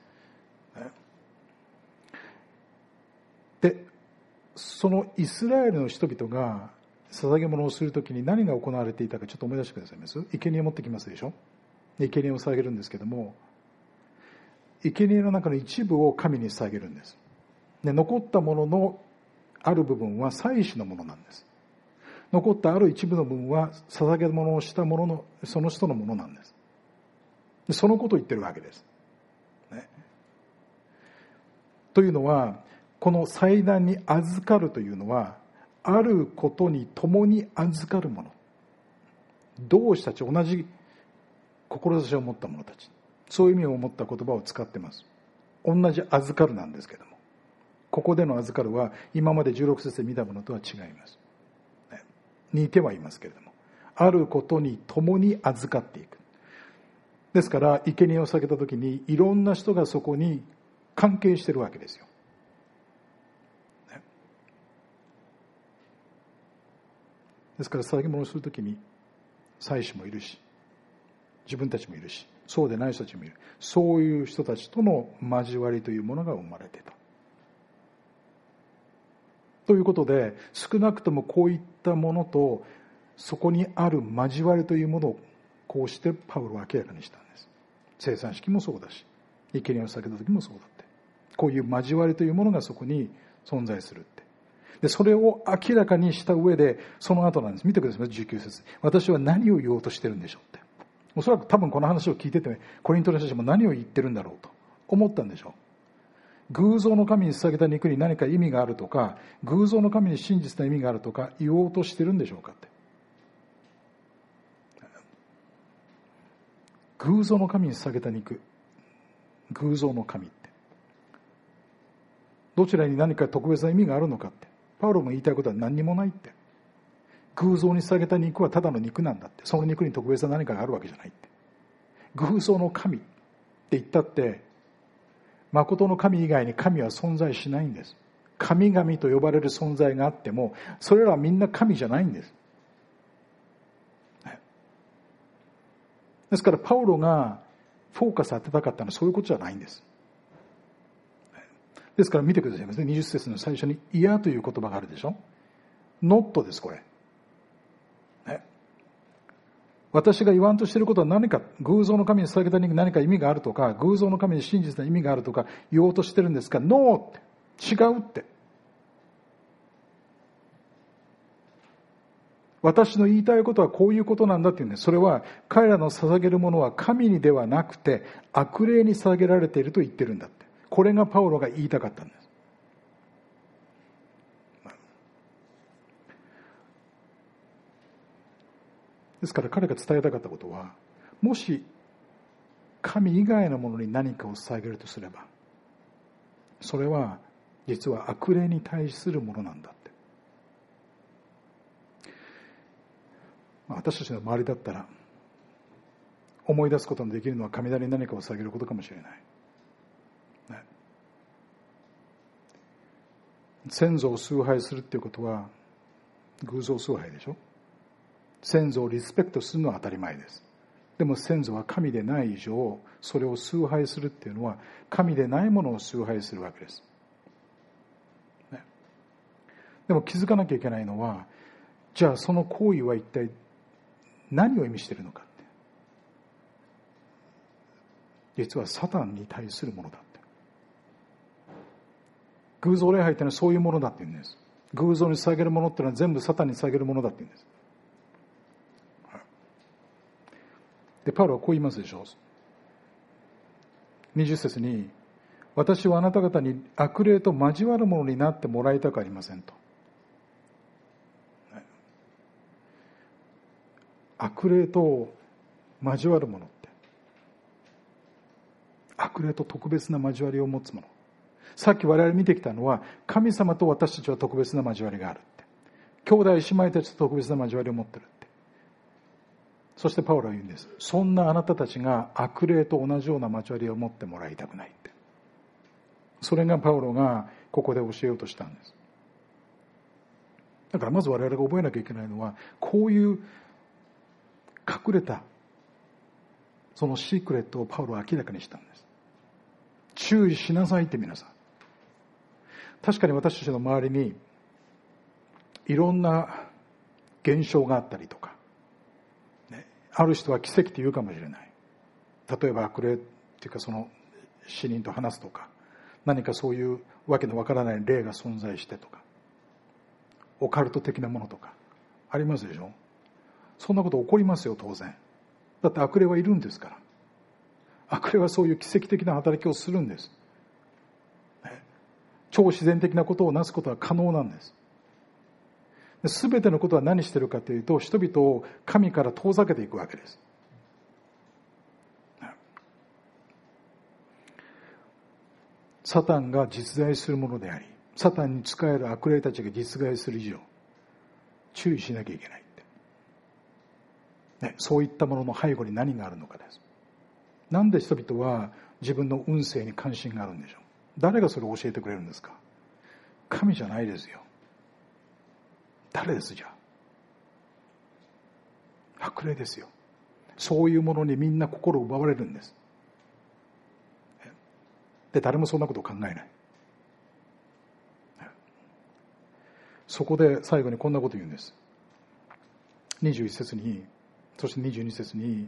で、そのイスラエルの人々が捧げ物をするときに何が行われていたかちょっと思い出してくださいます。生贄を持ってきますでしょ。生贄を捧げるんですけども、生贄の中の一部を神に捧げるんです。で、残ったもののある部分は祭司のものなんです。残ったある一部の分は捧げ物をしたもののその人のものなんです。でそのことを言ってるわけです。 というのは、この祭壇に預かるというのは、あることに共に預かるもの、同志たち、同じ志を持った者たち、そういう意味を持った言葉を使っています。同じ預かるなんですけども、ここでの預かるは今までじゅうろく節で見たものとは違います。似てはいますけれども、あることに共に預かっていく。ですから生贄を捧げた時にいろんな人がそこに関係しているわけですよ。ですから捧げ物をするときに祭司もいるし、自分たちもいるし、そうでない人たちもいる。そういう人たちとの交わりというものが生まれていた。ということで、少なくともこういったものとそこにある交わりというものをこうしてパウロは明らかにしたんです。聖餐式もそうだし、生贄を捧げた時もそうだって。こういう交わりというものがそこに存在するって。で、それを明らかにした上で、その後なんです。見てください、じゅうきゅう節。私は何を言おうとしてるんでしょうって。おそらく多分この話を聞いてて、コリントの人たちも何を言ってるんだろうと思ったんでしょう。偶像の神に捧げた肉に何か意味があるとか、偶像の神に真実な意味があるとか言おうとしてるんでしょうかって。偶像の神に捧げた肉、偶像の神って、どちらに何か特別な意味があるのかって。パウロも言いたいことは何にもないって。偶像に捧げた肉はただの肉なんだって。その肉に特別な何かがあるわけじゃないって。偶像の神って言ったって、誠の神以外に神は存在しないんです。神々と呼ばれる存在があっても、それらはみんな神じゃないんです。ですからパウロがフォーカス当てたかったのはそういうことじゃないんです。ですから見てくださいませ。にじゅう節の最初に嫌という言葉があるでしょ。not です、これ。ね、私が言わんとしていることは何か、偶像の神に捧げた肉に何か意味があるとか、偶像の神に真実な意味があるとか言おうとしてるんですが、ノーって、違うって。私の言いたいことはこういうことなんだっていうんです。それは彼らの捧げるものは神にではなくて悪霊に捧げられていると言ってるんだって。これがパウロが言いたかったんです。ですから彼が伝えたかったことは、もし神以外のものに何かを捧げるとすれば、それは実は悪霊に対するものなんだって。私たちの周りだったら思い出すことのできるのは雷に何かを捧げることかもしれない、ね、先祖を崇拝するっていうことは偶像崇拝でしょ。先祖をリスペクトするのは当たり前です。でも先祖は神でない以上、それを崇拝するっていうのは神でないものを崇拝するわけです、ね、でも気づかなきゃいけないのは、じゃあその行為は一体何を意味しているのかって。実はサタンに対するものだって。偶像礼拝っていうのはそういうものだって言うんです。偶像に捧げるものっていうのは全部サタンに捧げるものだって言うんです。でパウロはこう言いますでしょう。にじゅう節に、私はあなた方に悪霊と交わるものになってもらいたくありませんと。悪霊と交わるものって、悪霊と特別な交わりを持つもの。さっき我々見てきたのは、神様と私たちは特別な交わりがあるって、兄弟姉妹たちと特別な交わりを持ってるって。そしてパウロは言うんです。そんなあなたたちが悪霊と同じような交わりを持ってもらいたくないって。それがパウロがここで教えようとしたんです。だからまず我々が覚えなきゃいけないのは、こういう隠れたそのシークレットをパウロは明らかにしたんです。注意しなさいって皆さん。確かに私たちの周りにいろんな現象があったりとか、ね、ある人は奇跡って言うかもしれない。例えば悪霊っていうか、その死人と話すとか、何かそういうわけのわからない霊が存在してとか、オカルト的なものとかありますでしょ。そんなこと起こりますよ、当然。だって悪霊はいるんですから。悪霊はそういう奇跡的な働きをするんです。 超自然的なことをなすことは可能なんです。すべてのことは何しているかというと、人々を神から遠ざけていくわけです。サタンが実在するものであり、サタンに仕える悪霊たちが実在する以上、注意しなきゃいけないって、ね、そういったものの背後に何があるのかです。なんで人々は自分の運勢に関心があるんでしょう。誰がそれを教えてくれるんですか。神じゃないですよ。誰ですじゃあ。悪霊ですよ。そういうものにみんな心を奪われるんです。で、誰もそんなことを考えない。そこで最後にこんなことを言うんです。にじゅういち節に、そしてにじゅうに節に、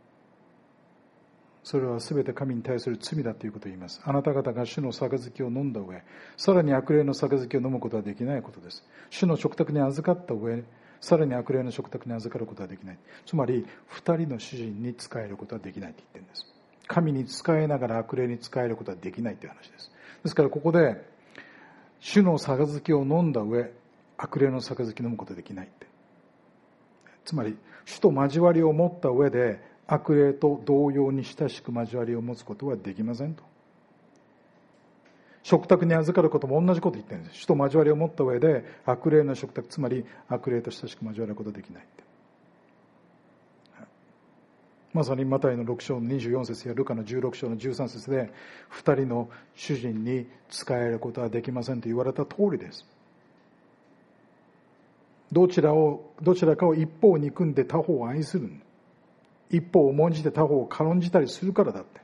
それはすべて神に対する罪だということを言います。あなた方が主の杯を飲んだ上、さらに悪霊の杯を飲むことはできないことです。主の食卓に預かった上、さらに悪霊の食卓に預かることはできない。つまり、二人の主人に仕えることはできないと言ってるんです。神に仕えながら悪霊に仕えることはできないという話です。ですからここで、主の杯を飲んだ上、悪霊の杯を飲むことはできないって。つまり、主と交わりを持った上で、悪霊と同様に親しく交わりを持つことはできませんと。食卓に預かることも同じこと言ってるんです。主と交わりを持った上で悪霊の食卓、つまり悪霊と親しく交わることはできないって。まさにマタイのろく章のにじゅうよん節やルカのじゅうろく章のじゅうさん節で、二人の主人に仕えることはできませんと言われた通りです。どちらをどちらかを一方を憎んで他方を愛する。一方を重んじて他方を軽んじたりするからだって。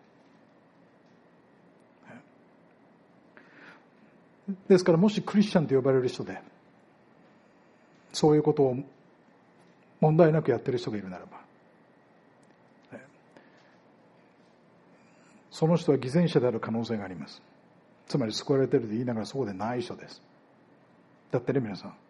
ですから、もしクリスチャンと呼ばれる人でそういうことを問題なくやっている人がいるならば、その人は偽善者である可能性があります。つまり救われていると言いながらそうでない人です。だってね、皆さん、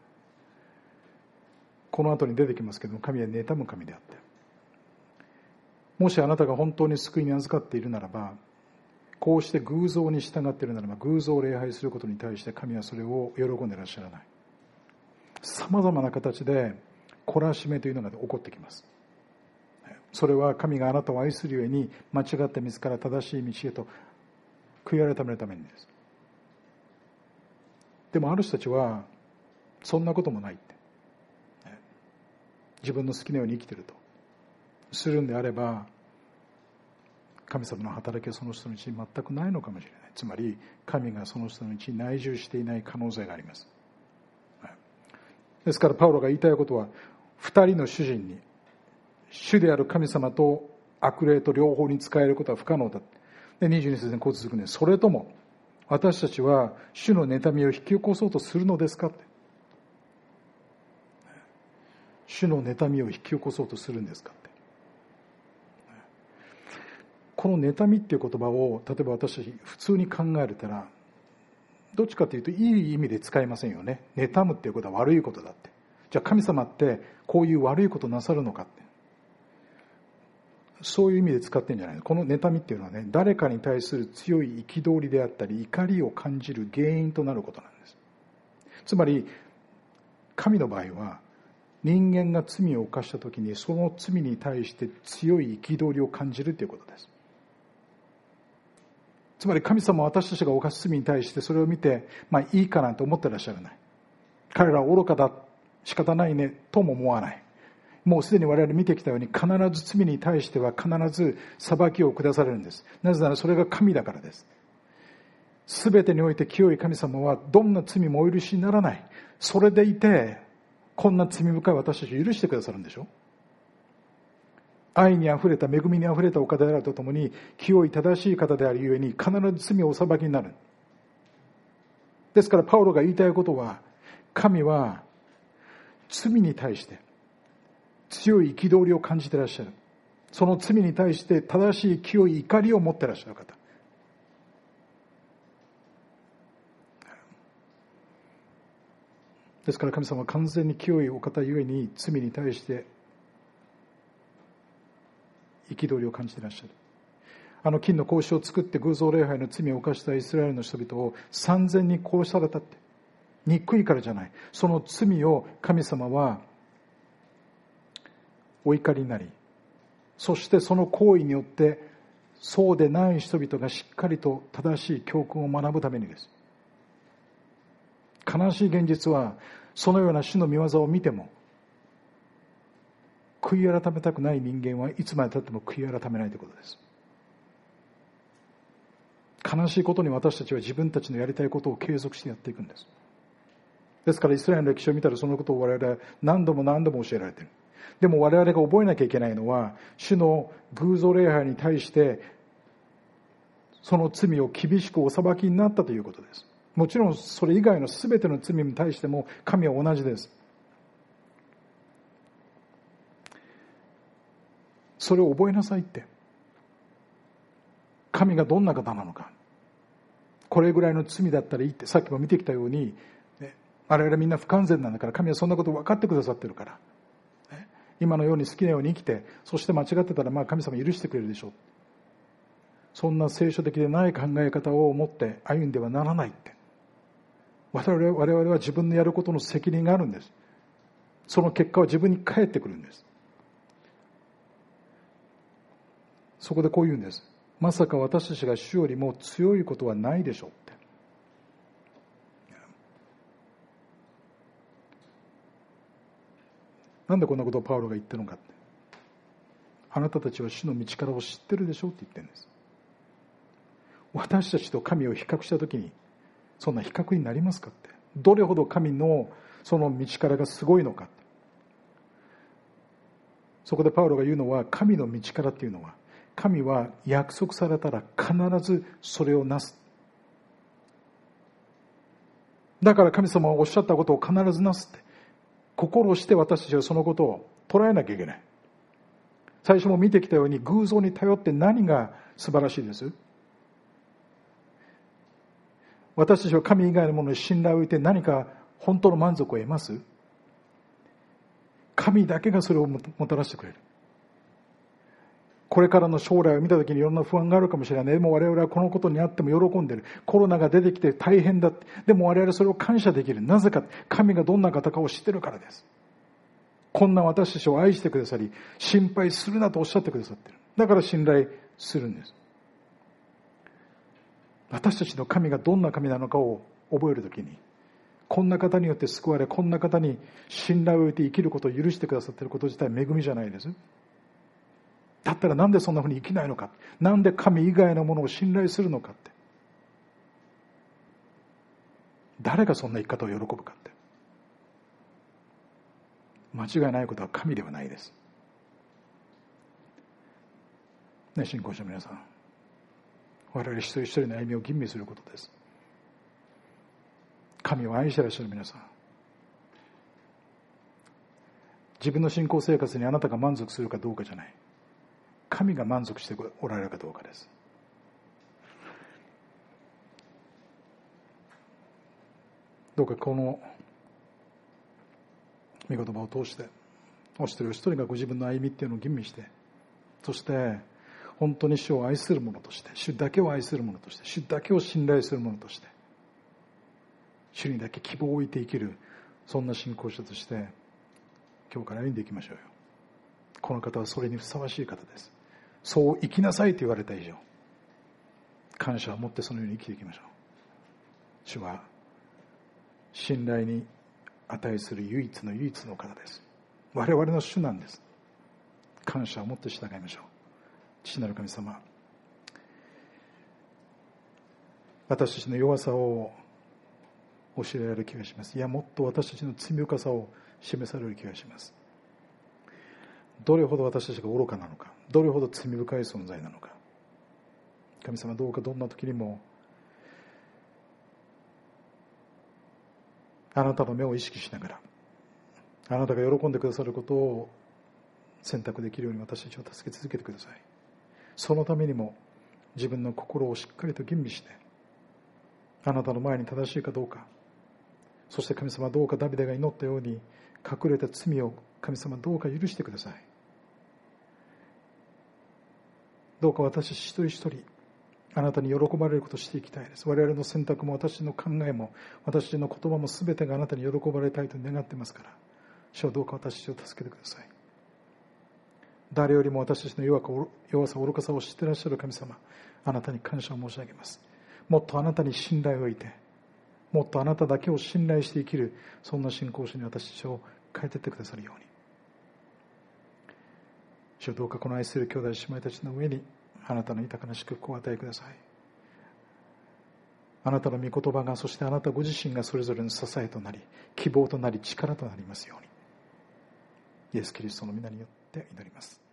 この後に出てきますけども、神は妬む神であって、もしあなたが本当に救いに預かっているならば、こうして偶像に従っているならば、偶像を礼拝することに対して神はそれを喜んでいらっしゃらない。さまざまな形で懲らしめというのが起こってきます。それは神があなたを愛するゆえに、間違った道から正しい道へと悔い改めるためにです。でもある人たちはそんなこともないって、自分の好きなように生きているとするんであれば、神様の働きはその人のうちに全くないのかもしれない。つまり神がその人のうちに内住していない可能性があります。ですからパウロが言いたいことは、二人の主人に、主である神様と悪霊と両方に仕えることは不可能だ。でにじゅうに節にこう続くんです。それとも私たちは主の妬みを引き起こそうとするのですかって。主の妬みを引き起こそうとするんですかって。この妬みっていう言葉を例えば私たち普通に考えれたら、どっちかというといい意味で使いませんよね。妬むっていうことは悪いことだって。じゃあ神様ってこういう悪いことなさるのかって、そういう意味で使ってるんじゃないの。この妬みっていうのはね、誰かに対する強い憤りであったり怒りを感じる原因となることなんです。つまり神の場合は、人間が罪を犯したときにその罪に対して強い憤りを感じるということです。つまり神様は私たちが犯す罪に対してそれを見て、まあいいかなんて思ってらっしゃらない。彼らは愚かだ、仕方ないねとも思わない。もうすでに我々見てきたように、必ず罪に対しては必ず裁きを下されるんです。なぜならそれが神だからです。すべてにおいて清い神様はどんな罪もお許しにならない。それでいてこんな罪深い私たちを許してくださるんでしょ。愛にあふれた、恵みにあふれたお方であるとともに、清い正しい方であるゆえに必ず罪をお裁きになる。ですからパウロが言いたいことは、神は罪に対して強い憤りを感じていらっしゃる。その罪に対して正しい清い怒りを持っていらっしゃる方。ですから神様は完全に清いお方ゆえに、罪に対して憤りを感じていらっしゃる。 あの金の格子を作って偶像礼拝の罪を犯したイスラエルの人々を三千に殺されたって。憎いからじゃない。その罪を神様はお怒りになり、そしてその行為によってそうでない人々がしっかりと正しい教訓を学ぶためにです。悲しい現実は、そのような主の御業を見ても悔い改めたくない人間はいつまでたっても悔い改めないということです。悲しいことに私たちは自分たちのやりたいことを継続してやっていくんです。ですからイスラエルの歴史を見たらそのことを我々は何度も何度も教えられている。でも我々が覚えなきゃいけないのは、主の偶像礼拝に対してその罪を厳しくお裁きになったということです。もちろんそれ以外の全ての罪に対しても神は同じです。それを覚えなさいって。神がどんな方なのか、これぐらいの罪だったらいいって、さっきも見てきたように、ね、我々みんな不完全なんだから、神はそんなこと分かってくださってるから、ね、今のように好きなように生きて、そして間違ってたらまあ神様許してくれるでしょう。そんな聖書的でない考え方を持って歩んではならないって。我々我々は自分のやることの責任があるんです。その結果は自分に返ってくるんです。そこでこう言うんです。まさか私たちが主よりも強いことはないでしょうって。なんでこんなことをパウロが言ってるのかって。あなたたちは主の道からを知ってるでしょうって言ってるんです。私たちと神を比較したときに、そんな比較になりますかって。どれほど神のその道からがすごいのかって。そこでパウロが言うのは、神の道からっていうのは、神は約束されたら必ずそれをなす。だから神様はおっしゃったことを必ずなすって心して私たちはそのことを捉えなきゃいけない。最初も見てきたように偶像に頼って何が素晴らしいです？私たちは神以外のものに信頼を置いて何か本当の満足を得ます？神だけがそれをもたらしてくれる。これからの将来を見たときにいろんな不安があるかもしれない。でも我々はこのことにあっても喜んでいる。コロナが出てきて大変だ。でも我々はそれを感謝できる。なぜか、神がどんな方かを知っているからです。こんな私たちを愛してくださり、心配するなとおっしゃってくださっている。だから信頼するんです。私たちの神がどんな神なのかを覚えるときに、こんな方によって救われ、こんな方に信頼を置いて生きることを許してくださっていること自体恵みじゃないです。だったらなんでそんなふうに生きないのか、なんで神以外のものを信頼するのかって、誰がそんな生き方を喜ぶかって、間違いないことは神ではないです、ね、信仰者の皆さん、我々一人一人の歩みを吟味することです。神を愛していらっしゃる皆さん、自分の信仰生活にあなたが満足するかどうかじゃない、神が満足しておられるかどうかです。どうかこの御言葉を通してお一人お一人がご自分の歩みっていうのを吟味して、そして本当に主を愛する者として、主だけを愛する者として、主だけを信頼する者として、主にだけ希望を置いて生きる、そんな信仰者として今日から歩んでいきましょうよ。この方はそれにふさわしい方です。そう生きなさいと言われた以上、感謝を持ってそのように生きていきましょう。主は信頼に値する唯一の唯一の方です。我々の主なんです。感謝を持って従いましょう。父なる神様、私たちの弱さを教えられる気がします。いや、もっと私たちの罪深さを示される気がします。どれほど私たちが愚かなのか、どれほど罪深い存在なのか、神様、どうかどんな時にもあなたの目を意識しながら、あなたが喜んでくださることを選択できるように私たちを助け続けてください。そのためにも自分の心をしっかりと吟味して、あなたの前に正しいかどうか、そして神様、どうかダビデが祈ったように隠れた罪を神様どうか許してください。 どうか私一人一人あなたに喜ばれることをしていきたいです。我々の選択も私の考えも私の言葉も全てがあなたに喜ばれたいと願っていますから、主はどうか私を助けてください。誰よりも私たちの弱さ愚かさを知っていらっしゃる神様、あなたに感謝を申し上げます。もっとあなたに信頼を置いて、もっとあなただけを信頼して生きる、そんな信仰者に私たちを変えていってくださるように。主はどうかこの愛する兄弟姉妹たちの上にあなたの豊かな祝福を与えください。あなたの御言葉が、そしてあなたご自身がそれぞれの支えとなり、希望となり、力となりますように。イエス・キリストの皆によって祈ります。